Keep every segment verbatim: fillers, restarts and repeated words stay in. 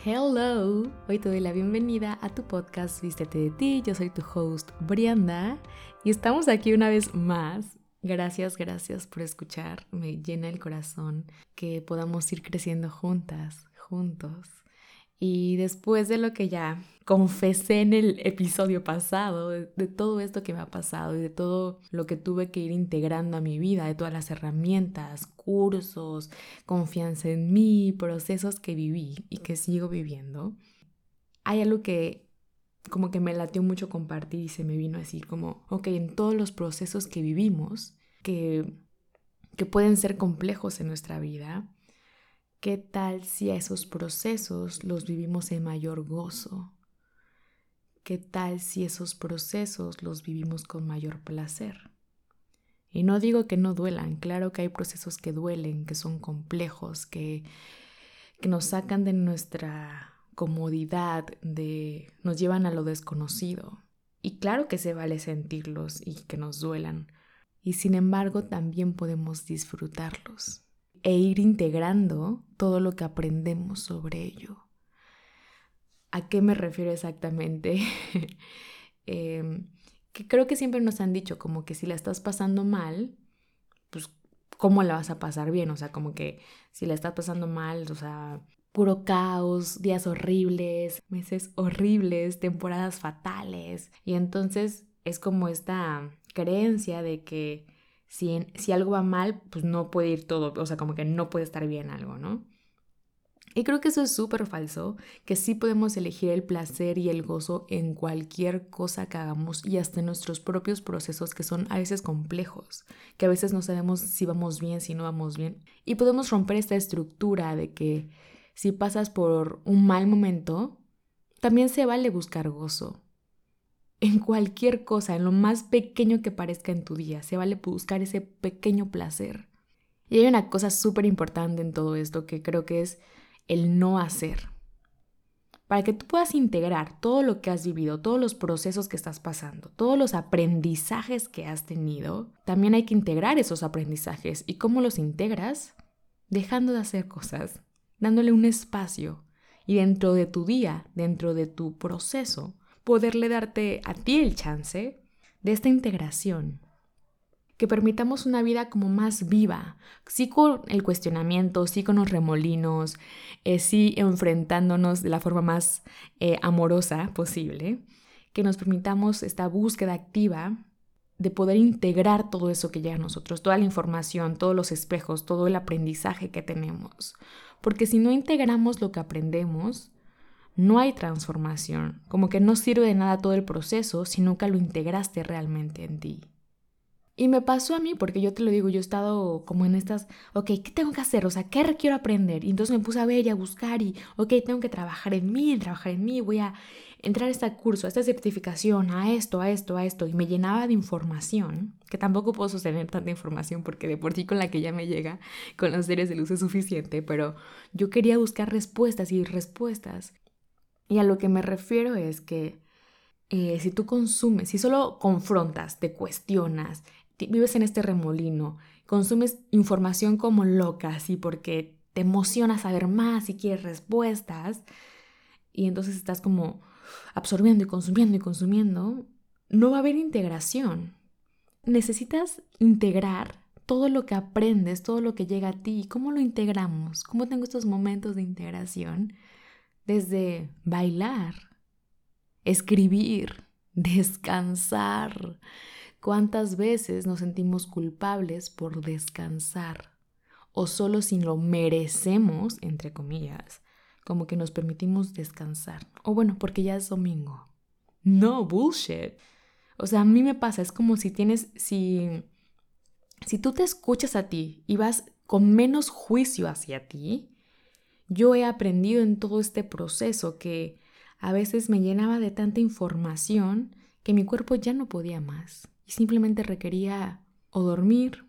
Hello, hoy te doy la bienvenida a tu podcast Vístete de ti. Yo soy tu host Brianda y estamos aquí una vez más. Gracias, gracias por escuchar. Me llena el corazón que podamos ir creciendo juntas, juntos. Y después de lo que ya confesé en el episodio pasado, de, de todo esto que me ha pasado y de todo lo que tuve que ir integrando a mi vida, de todas las herramientas, cursos, confianza en mí, procesos que viví y que sigo viviendo, hay algo que como que me latió mucho compartir y se me vino a decir como, ok, en todos los procesos que vivimos, que, que pueden ser complejos en nuestra vida, ¿qué tal si a esos procesos los vivimos en mayor gozo? ¿Qué tal si esos procesos los vivimos con mayor placer? Y no digo que no duelan, claro que hay procesos que duelen, que son complejos, que, que nos sacan de nuestra comodidad, de, nos llevan a lo desconocido. Y claro que se vale sentirlos y que nos duelan. Y sin embargo también podemos disfrutarlos e ir integrando todo lo que aprendemos sobre ello. ¿A qué me refiero exactamente? eh, que creo que siempre nos han dicho como que si la estás pasando mal, pues ¿cómo la vas a pasar bien? O sea, como que si la estás pasando mal, o sea, puro caos, días horribles, meses horribles, temporadas fatales. Y entonces es como esta creencia de que si, si algo va mal, pues no puede ir todo, o sea, como que no puede estar bien algo, ¿no? Y creo que eso es súper falso, que sí podemos elegir el placer y el gozo en cualquier cosa que hagamos y hasta en nuestros propios procesos que son a veces complejos, que a veces no sabemos si vamos bien, si no vamos bien. Y podemos romper esta estructura de que si pasas por un mal momento, también se vale buscar gozo. En cualquier cosa, en lo más pequeño que parezca en tu día, se vale buscar ese pequeño placer. Y hay una cosa súper importante en todo esto que creo que es el no hacer. Para que tú puedas integrar todo lo que has vivido, todos los procesos que estás pasando, todos los aprendizajes que has tenido, también hay que integrar esos aprendizajes. ¿Y cómo los integras? Dejando de hacer cosas, dándole un espacio y dentro de tu día, dentro de tu proceso, poderle darte a ti el chance de esta integración. Que permitamos una vida como más viva, sí con el cuestionamiento, sí con los remolinos, eh, sí enfrentándonos de la forma más eh, amorosa posible, que nos permitamos esta búsqueda activa de poder integrar todo eso que llega a nosotros, toda la información, todos los espejos, todo el aprendizaje que tenemos. Porque si no integramos lo que aprendemos, no hay transformación, como que no sirve de nada todo el proceso si nunca lo integraste realmente en ti. Y me pasó a mí, porque yo te lo digo, yo he estado como en estas, ok, ¿qué tengo que hacer? O sea, ¿qué quiero aprender? Y entonces me puse a ver y a buscar y, ok, tengo que trabajar en mí, trabajar en mí, voy a entrar a este curso, a esta certificación, a esto, a esto, a esto. Y me llenaba de información, que tampoco puedo sostener tanta información porque de por sí con la que ya me llega, con los seres de luz es suficiente, pero yo quería buscar respuestas y respuestas. Y a lo que me refiero es que eh, si tú consumes, si solo confrontas, te cuestionas, vives en este remolino, consumes información como loca, así porque te emociona saber más y quieres respuestas, y entonces estás como absorbiendo y consumiendo y consumiendo, no va a haber integración. Necesitas integrar todo lo que aprendes, todo lo que llega a ti. ¿Cómo lo integramos? ¿Cómo tengo estos momentos de integración? Desde bailar, escribir, descansar. ¿Cuántas veces nos sentimos culpables por descansar? O solo si lo merecemos, entre comillas, como que nos permitimos descansar. O bueno, porque ya es domingo. No, bullshit. O sea, a mí me pasa, es como si tienes, si, si tú te escuchas a ti y vas con menos juicio hacia ti, yo he aprendido en todo este proceso que a veces me llenaba de tanta información que mi cuerpo ya no podía más. Y simplemente requería o dormir,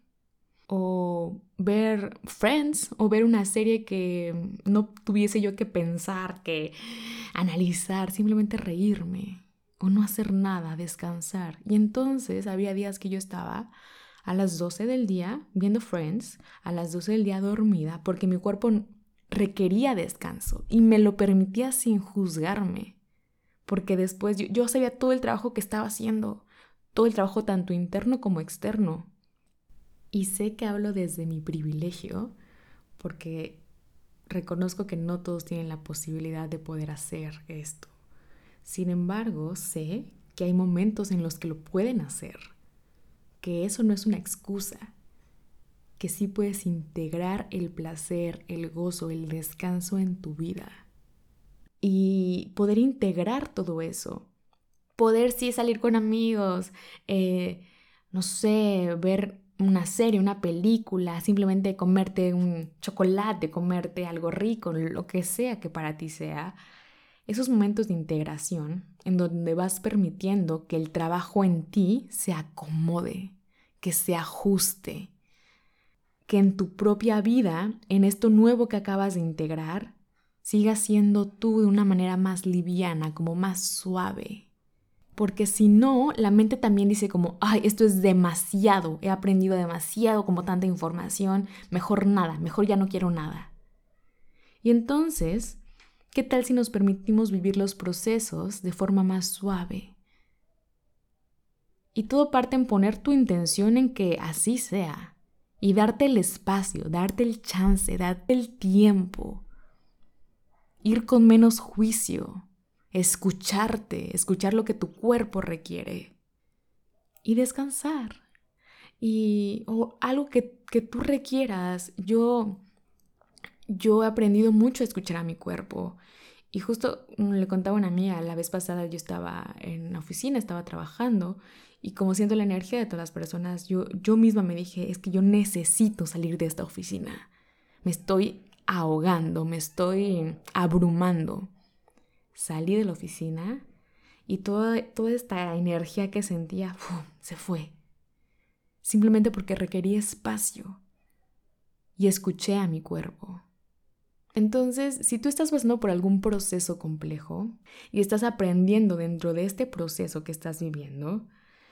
o ver Friends, o ver una serie que no tuviese yo que pensar, que analizar, simplemente reírme, o no hacer nada, descansar. Y entonces había días que yo estaba a las doce del día viendo Friends, a las doce del día dormida, porque mi cuerpo requería descanso y me lo permitía sin juzgarme, porque después yo, yo sabía todo el trabajo que estaba haciendo, todo el trabajo tanto interno como externo. Y sé que hablo desde mi privilegio, porque reconozco que no todos tienen la posibilidad de poder hacer esto. Sin embargo, sé que hay momentos en los que lo pueden hacer, que eso no es una excusa, que sí puedes integrar el placer, el gozo, el descanso en tu vida. Y poder integrar todo eso. Poder sí salir con amigos, eh, no sé, ver una serie, una película, simplemente comerte un chocolate, comerte algo rico, lo que sea que para ti sea. Esos momentos de integración en donde vas permitiendo que el trabajo en ti se acomode, que se ajuste, que en tu propia vida, en esto nuevo que acabas de integrar, sigas siendo tú de una manera más liviana, como más suave. Porque si no, la mente también dice como, ay, esto es demasiado, he aprendido demasiado, como tanta información, mejor nada, mejor ya no quiero nada. Y entonces, ¿qué tal si nos permitimos vivir los procesos de forma más suave? Y todo parte en poner tu intención en que así sea. Y darte el espacio, darte el chance, darte el tiempo. Ir con menos juicio. Escucharte, escuchar lo que tu cuerpo requiere. Y descansar. Y o algo que, que tú requieras. Yo, yo he aprendido mucho a escuchar a mi cuerpo. Y justo le contaba a una amiga, la vez pasada yo estaba en la oficina, estaba trabajando y como siento la energía de todas las personas, yo, yo misma me dije, es que yo necesito salir de esta oficina. Me estoy ahogando, me estoy abrumando. Salí de la oficina y toda, toda esta energía que sentía ¡fum!, se fue. Simplemente porque requería espacio y escuché a mi cuerpo. Entonces, si tú estás pasando por algún proceso complejo y estás aprendiendo dentro de este proceso que estás viviendo,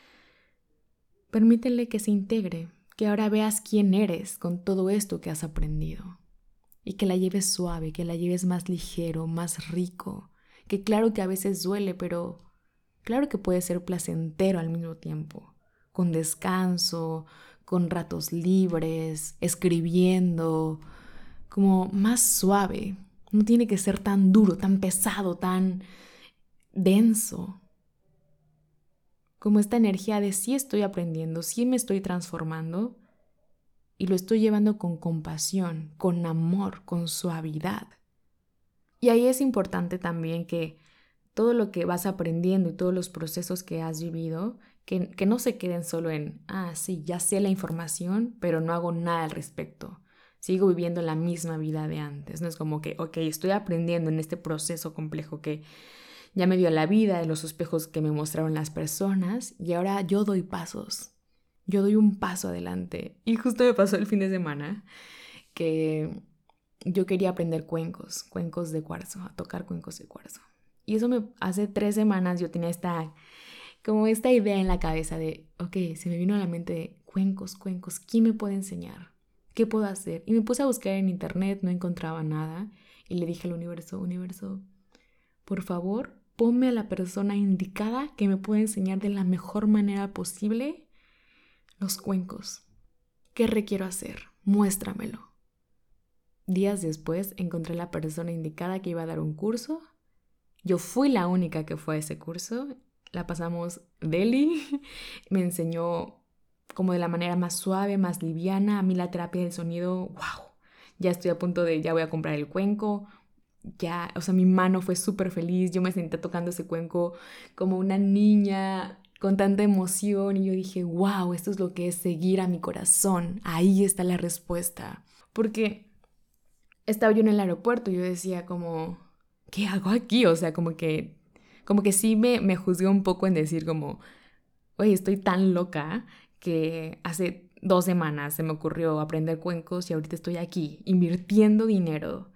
permítele que se integre, que ahora veas quién eres con todo esto que has aprendido y que la lleves suave, que la lleves más ligero, más rico, que claro que a veces duele, pero claro que puede ser placentero al mismo tiempo, con descanso, con ratos libres, escribiendo, como más suave. No tiene que ser tan duro, tan pesado, tan denso. Como esta energía de sí estoy aprendiendo, sí me estoy transformando y lo estoy llevando con compasión, con amor, con suavidad. Y ahí es importante también que todo lo que vas aprendiendo y todos los procesos que has vivido, que, que no se queden solo en, ah, sí, ya sé la información, pero no hago nada al respecto. Sigo viviendo la misma vida de antes. No es como que, ok, estoy aprendiendo en este proceso complejo que ya me dio la vida, de los espejos que me mostraron las personas, y ahora yo doy pasos. Yo doy un paso adelante. Y justo me pasó el fin de semana que yo quería aprender cuencos, cuencos de cuarzo, a tocar cuencos de cuarzo. Y eso me hace tres semanas yo tenía esta, como esta idea en la cabeza de, ok, se me vino a la mente de cuencos, cuencos, ¿quién me puede enseñar? ¿Qué puedo hacer? Y me puse a buscar en internet, no encontraba nada. Y le dije al universo, universo, por favor, ponme a la persona indicada que me pueda enseñar de la mejor manera posible los cuencos. ¿Qué requiero hacer? Muéstramelo. Días después encontré la persona indicada que iba a dar un curso. Yo fui la única que fue a ese curso. La pasamos deli. Me enseñó como de la manera más suave, más liviana. A mí la terapia del sonido, wow. Ya estoy a punto de, ya voy a comprar el cuenco. Ya, o sea, mi mano fue súper feliz. Yo me senté tocando ese cuenco como una niña con tanta emoción. Y yo dije, wow, esto es lo que es seguir a mi corazón. Ahí está la respuesta. Porque estaba yo en el aeropuerto y yo decía como, ¿qué hago aquí? O sea, como que, como que sí me, me juzgué un poco en decir como, oye, estoy tan loca que hace dos semanas se me ocurrió aprender cuencos y ahorita estoy aquí invirtiendo dinero.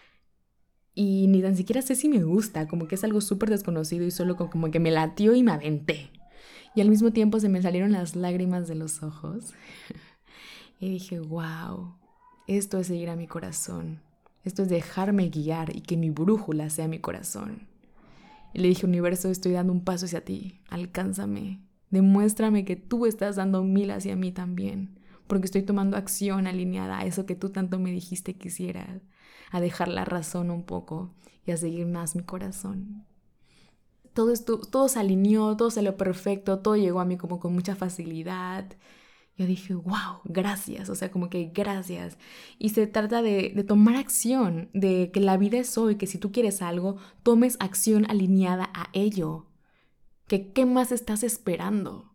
Y ni tan siquiera sé si me gusta, como que es algo súper desconocido y solo como que me latió y me aventé. Y al mismo tiempo se me salieron las lágrimas de los ojos. Y dije, wow, esto es seguir a mi corazón. Esto es dejarme guiar y que mi brújula sea mi corazón. Y le dije, universo, estoy dando un paso hacia ti, alcánzame. Demuéstrame que tú estás dando mil hacia mí también, porque estoy tomando acción alineada a eso que tú tanto me dijiste que hiciera, a dejar la razón un poco y a seguir más mi corazón. Todo, esto, todo se alineó, todo salió perfecto, todo llegó a mí como con mucha facilidad. Yo dije, wow, gracias, o sea, como que gracias. Y se trata de, de tomar acción, de que la vida es hoy, que si tú quieres algo, tomes acción alineada a ello. Que qué más estás esperando.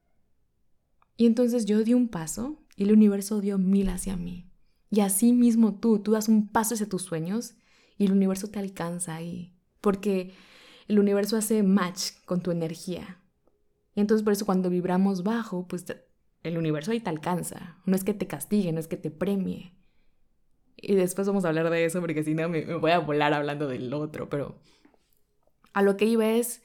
Y entonces yo di un paso y el universo dio mil hacia mí. Y así mismo tú, tú das un paso hacia tus sueños y el universo te alcanza ahí. Porque el universo hace match con tu energía. Y entonces por eso cuando vibramos bajo, pues el universo ahí te alcanza. No es que te castigue, no es que te premie. Y después vamos a hablar de eso porque si no me, me voy a volar hablando del otro. Pero a lo que iba es,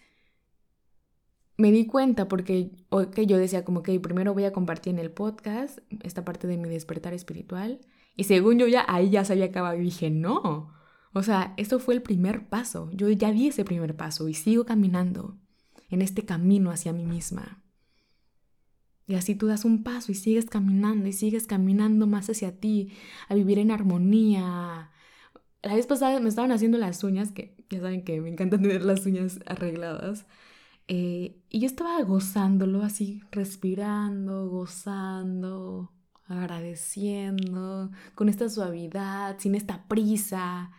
me di cuenta porque okay, yo decía como que primero voy a compartir en el podcast esta parte de mi despertar espiritual. Y según yo ya ahí ya se había acabado y dije no. O sea, esto fue el primer paso. Yo ya di ese primer paso y sigo caminando en este camino hacia mí misma. Y así tú das un paso y sigues caminando y sigues caminando más hacia ti, a vivir en armonía. La vez pasada me estaban haciendo las uñas, que ya saben que me encanta tener las uñas arregladas. Eh, y yo estaba gozándolo así, respirando, gozando, agradeciendo, con esta suavidad, sin esta prisa.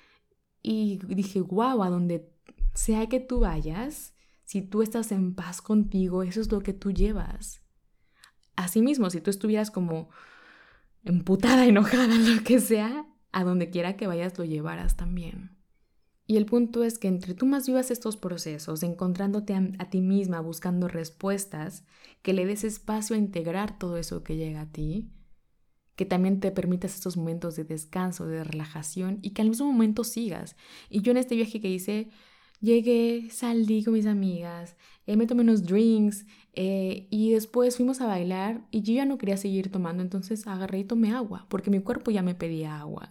Y dije, wow, a donde sea que tú vayas, si tú estás en paz contigo, eso es lo que tú llevas. Asimismo, si tú estuvieras como emputada, enojada, lo que sea, a donde quiera que vayas lo llevarás también. Y el punto es que entre tú más vivas estos procesos, encontrándote a, a ti misma, buscando respuestas, que le des espacio a integrar todo eso que llega a ti, que también te permitas estos momentos de descanso, de relajación y que al mismo momento sigas. Y yo en este viaje que hice, llegué, salí con mis amigas, eh, me tomé unos drinks eh, y después fuimos a bailar y yo ya no quería seguir tomando, entonces agarré y tomé agua, porque mi cuerpo ya me pedía agua.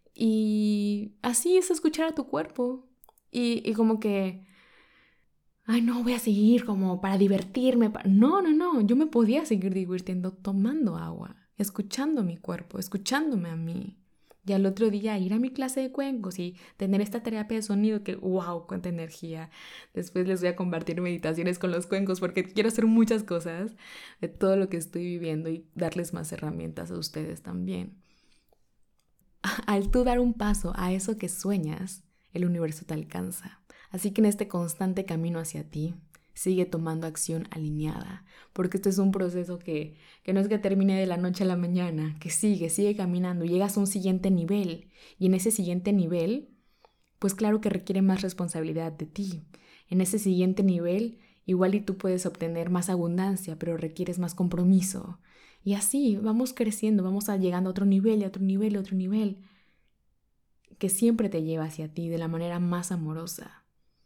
Y así es escuchar a tu cuerpo. Y, y como que, ay, no, voy a seguir como para divertirme. Para... No, no, no, yo me podía seguir divirtiendo tomando agua, escuchando mi cuerpo, escuchándome a mí. Y al otro día ir a mi clase de cuencos y tener esta terapia de sonido que, wow, cuánta energía. Después les voy a compartir meditaciones con los cuencos porque quiero hacer muchas cosas de todo lo que estoy viviendo y darles más herramientas a ustedes también. Al tú dar un paso a eso que sueñas, el universo te alcanza. Así que en este constante camino hacia ti, sigue tomando acción alineada, porque este es un proceso que, que no es que termine de la noche a la mañana, que sigue, sigue caminando, llegas a un siguiente nivel, y en ese siguiente nivel, pues claro que requiere más responsabilidad de ti. En ese siguiente nivel, igual y tú puedes obtener más abundancia, pero requieres más compromiso. Y así vamos creciendo, vamos a llegando a otro nivel, a otro nivel, a otro nivel, que siempre te lleva hacia ti de la manera más amorosa.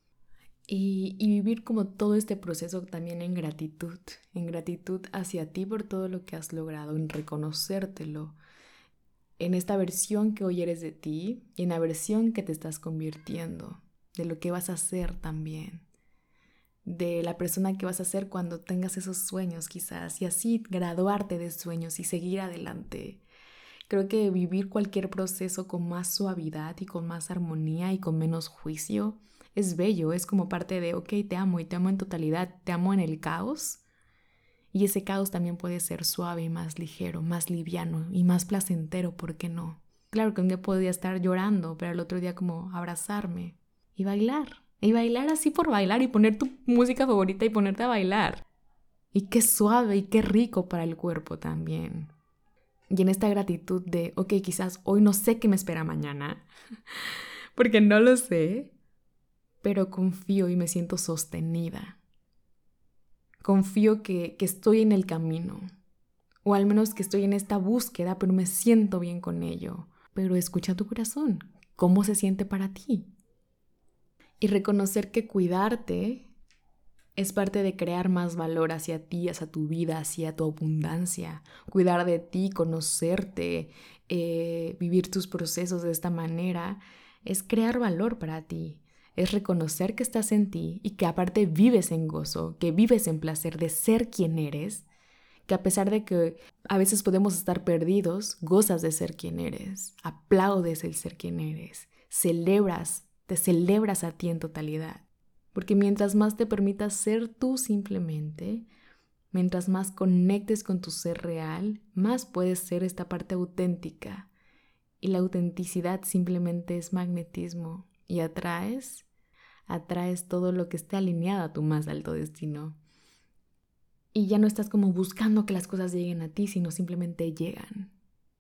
Y, y vivir como todo este proceso también en gratitud, en gratitud hacia ti por todo lo que has logrado, en reconocértelo, en esta versión que hoy eres de ti y en la versión que te estás convirtiendo, de lo que vas a hacer también, de la persona que vas a ser cuando tengas esos sueños quizás, y así graduarte de sueños y seguir adelante. Creo que vivir cualquier proceso con más suavidad y con más armonía y con menos juicio es bello, es como parte de, ok, te amo y te amo en totalidad, te amo en el caos. Y ese caos también puede ser suave y más ligero, más liviano y más placentero, ¿por qué no? Claro que un día podría estar llorando, pero el otro día como abrazarme y bailar. Y bailar así por bailar y poner tu música favorita y ponerte a bailar. Y qué suave y qué rico para el cuerpo también. Y en esta gratitud de, ok, quizás hoy no sé qué me espera mañana, porque no lo sé, pero confío y me siento sostenida. Confío que, que estoy en el camino, o al menos que estoy en esta búsqueda, pero me siento bien con ello. Pero escucha tu corazón, ¿cómo se siente para ti? Y reconocer que cuidarte Es parte de crear más valor hacia ti, hacia tu vida, hacia tu abundancia. Cuidar de ti, conocerte, eh, vivir tus procesos de esta manera, es crear valor para ti. Es reconocer que estás en ti y que aparte vives en gozo, que vives en placer de ser quien eres, que a pesar de que a veces podemos estar perdidos, gozas de ser quien eres, aplaudes el ser quien eres, celebras, te celebras a ti en totalidad. Porque mientras más te permitas ser tú simplemente, mientras más conectes con tu ser real, más puedes ser esta parte auténtica. Y la autenticidad simplemente es magnetismo y atraes, atraes todo lo que esté alineado a tu más alto destino. Y ya no estás como buscando que las cosas lleguen a ti, sino simplemente llegan.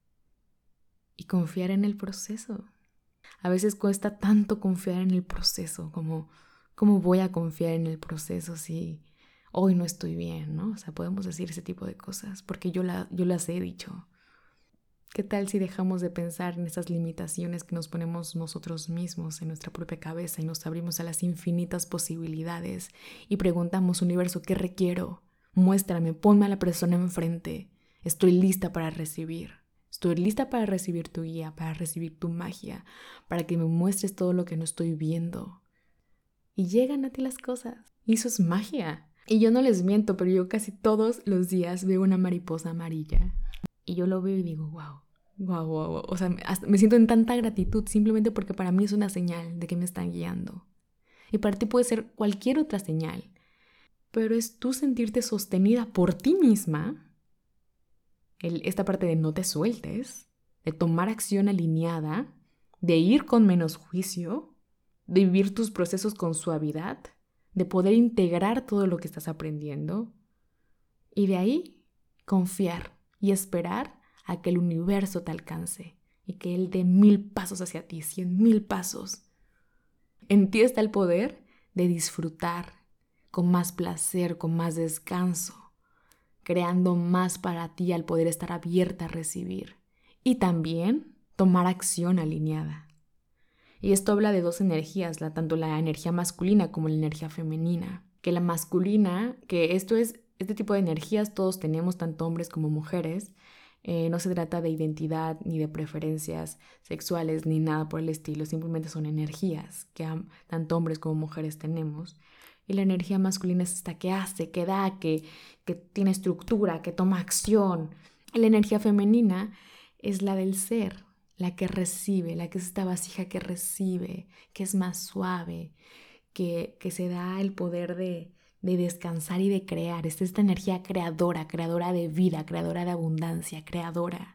Y confiar en el proceso. A veces cuesta tanto confiar en el proceso, como ¿cómo voy a confiar en el proceso si hoy no estoy bien, ¿no? O sea, podemos decir ese tipo de cosas, porque yo, la, yo las he dicho. ¿Qué tal si dejamos de pensar en esas limitaciones que nos ponemos nosotros mismos en nuestra propia cabeza y nos abrimos a las infinitas posibilidades y preguntamos, universo, ¿qué requiero? Muéstrame, ponme a la persona enfrente. Estoy lista para recibir. Estoy lista para recibir tu guía, para recibir tu magia, para que me muestres todo lo que no estoy viendo. Y llegan a ti las cosas. Y eso es magia. Y yo no les miento, pero yo casi todos los días veo una mariposa amarilla. Y yo lo veo y digo, wow, wow, wow, wow. O sea, me siento en tanta gratitud simplemente porque para mí es una señal de que me están guiando. Y para ti puede ser cualquier otra señal. Pero es tú sentirte sostenida por ti misma. El, esta parte de no te sueltes, de tomar acción alineada, de ir con menos juicio, de vivir tus procesos con suavidad, de poder integrar todo lo que estás aprendiendo y de ahí confiar y esperar a que el universo te alcance y que él dé mil pasos hacia ti, cien mil pasos. En ti está el poder de disfrutar con más placer, con más descanso, creando más para ti al poder estar abierta a recibir y también tomar acción alineada. Y esto habla de dos energías, la, tanto la energía masculina como la energía femenina. Que la masculina, que esto es, este tipo de energías todos tenemos, tanto hombres como mujeres. Eh, no se trata de identidad ni de preferencias sexuales ni nada por el estilo, simplemente son energías que tanto hombres como mujeres tenemos. Y la energía masculina es esta que hace, que da, que, que tiene estructura, que toma acción. Y la energía femenina es la del ser, la que recibe, la que es esta vasija que recibe, que es más suave, que, que se da el poder de, de descansar y de crear. Es esta energía creadora, creadora de vida, creadora de abundancia, creadora.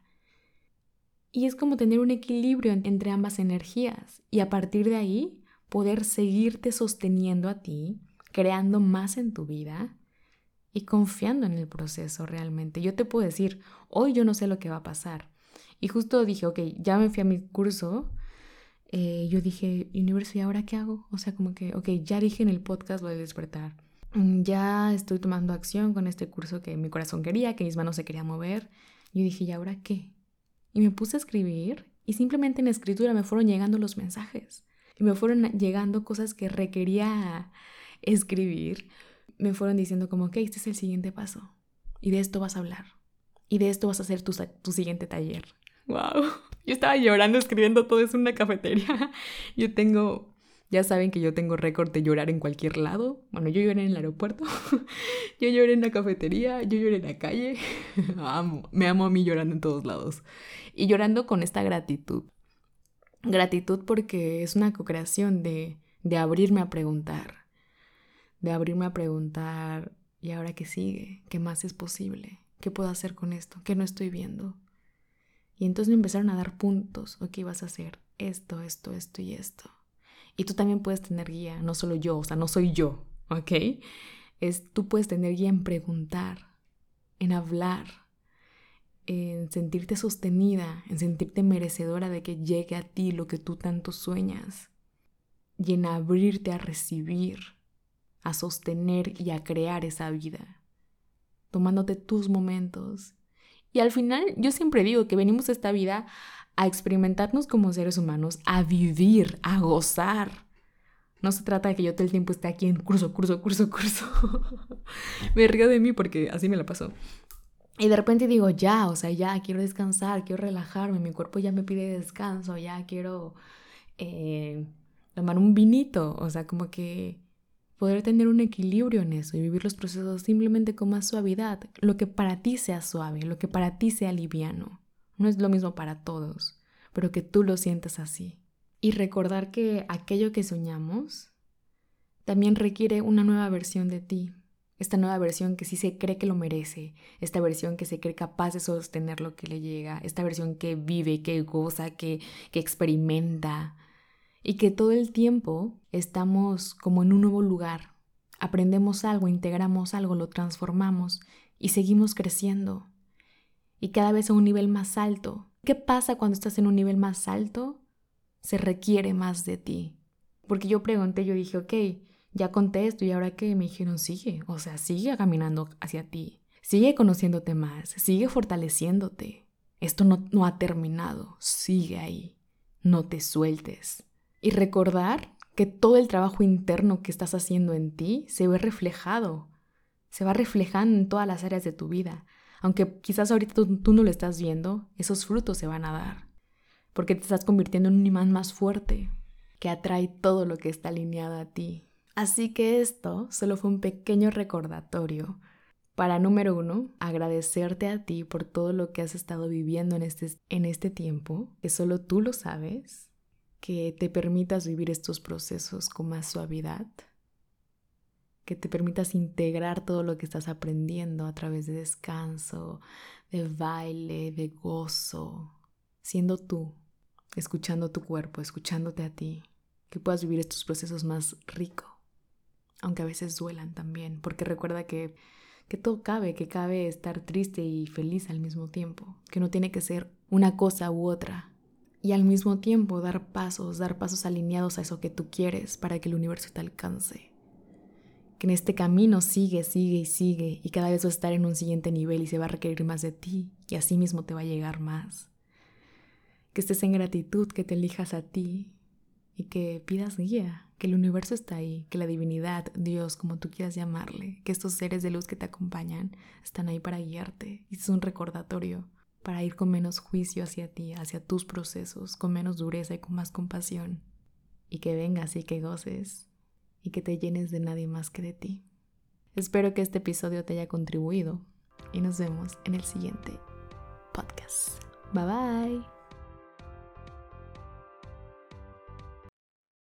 Y es como tener un equilibrio entre ambas energías y a partir de ahí poder seguirte sosteniendo a ti, creando más en tu vida y confiando en el proceso realmente. Yo te puedo decir, hoy yo no sé lo que va a pasar. Y justo dije, ok, ya me fui a mi curso, eh, yo dije, universo, ¿y ahora qué hago? O sea, como que, ok, ya dije en el podcast lo de despertar, ya estoy tomando acción con este curso que mi corazón quería, que mis manos se querían mover. Yo dije, ¿y ahora qué? Y me puse a escribir y simplemente en escritura me fueron llegando los mensajes. Y me fueron llegando cosas que requería escribir. Me fueron diciendo como, ok, este es el siguiente paso. Y de esto vas a hablar. Y de esto vas a hacer tu, tu siguiente taller. ¡Wow! Yo estaba llorando escribiendo todo eso en una cafetería. Yo tengo, ya saben que yo tengo récord de llorar en cualquier lado. Bueno, yo lloré en el aeropuerto, yo lloré en la cafetería, yo lloré en la calle. Amo, me amo a mí llorando en todos lados. Y llorando con esta gratitud. Gratitud porque es una co-creación de, de abrirme a preguntar. De abrirme a preguntar, ¿y ahora qué sigue? ¿Qué más es posible? ¿Qué puedo hacer con esto? ¿Qué no estoy viendo? Y entonces me empezaron a dar puntos. Ok, vas a hacer esto, esto, esto y esto. Y tú también puedes tener guía, no solo yo, o sea, no soy yo, ¿ok? Es, tú puedes tener guía en preguntar, en hablar, en sentirte sostenida, en sentirte merecedora de que llegue a ti lo que tú tanto sueñas. Y en abrirte a recibir, a sostener y a crear esa vida, tomándote tus momentos. Y al final yo siempre digo que venimos a esta vida a experimentarnos como seres humanos, a vivir, a gozar, No se trata de que yo todo el tiempo esté aquí en curso, curso, curso, curso. Me río de mí porque así me la pasó. Y de repente digo, ya, o sea, ya quiero descansar, quiero relajarme, mi cuerpo ya me pide descanso, ya quiero eh, tomar un vinito, o sea, como que poder tener un equilibrio en eso y vivir los procesos simplemente con más suavidad, lo que para ti sea suave, lo que para ti sea liviano. No es lo mismo para todos, pero que tú lo sientas así. Y recordar que aquello que soñamos también requiere una nueva versión de ti. Esta nueva versión que sí se cree que lo merece, esta versión que se cree capaz de sostener lo que le llega, esta versión que vive, que goza, que, que experimenta y que todo el tiempo estamos como en un nuevo lugar. Aprendemos algo, integramos algo, lo transformamos y seguimos creciendo y cada vez a un nivel más alto. ¿Qué pasa cuando estás en un nivel más alto? Se requiere más de ti. Porque yo pregunté, yo dije, ok, ya conté esto y ahora qué, me dijeron, sigue, o sea, sigue caminando hacia ti, sigue conociéndote más, sigue fortaleciéndote. Esto no, no ha terminado, sigue ahí, no te sueltes. Y recordar que todo el trabajo interno que estás haciendo en ti se ve reflejado, se va reflejando en todas las áreas de tu vida. Aunque quizás ahorita tú, tú no lo estás viendo, esos frutos se van a dar, porque te estás convirtiendo en un imán más fuerte que atrae todo lo que está alineado a ti. Así que esto solo fue un pequeño recordatorio para, número uno, agradecerte a ti por todo lo que has estado viviendo en este, en este tiempo, que solo tú lo sabes, que te permitas vivir estos procesos con más suavidad, que te permitas integrar todo lo que estás aprendiendo a través de descanso, de baile, de gozo, siendo tú, escuchando tu cuerpo, escuchándote a ti, que puedas vivir estos procesos más rico, aunque a veces duelan también, porque recuerda que, que todo cabe, que cabe estar triste y feliz al mismo tiempo, que no tiene que ser una cosa u otra, y al mismo tiempo dar pasos, dar pasos alineados a eso que tú quieres para que el universo te alcance. Que en este camino sigue, sigue y sigue, y cada vez vas a estar en un siguiente nivel y se va a requerir más de ti, y así mismo te va a llegar más. Que estés en gratitud, que te elijas a ti y que pidas guía, que el universo está ahí, que la divinidad, Dios, como tú quieras llamarle, que estos seres de luz que te acompañan están ahí para guiarte. Y es un recordatorio para ir con menos juicio hacia ti, hacia tus procesos, con menos dureza y con más compasión. Y que vengas y que goces y que te llenes de nadie más que de ti. Espero que este episodio te haya contribuido y nos vemos en el siguiente podcast. Bye bye.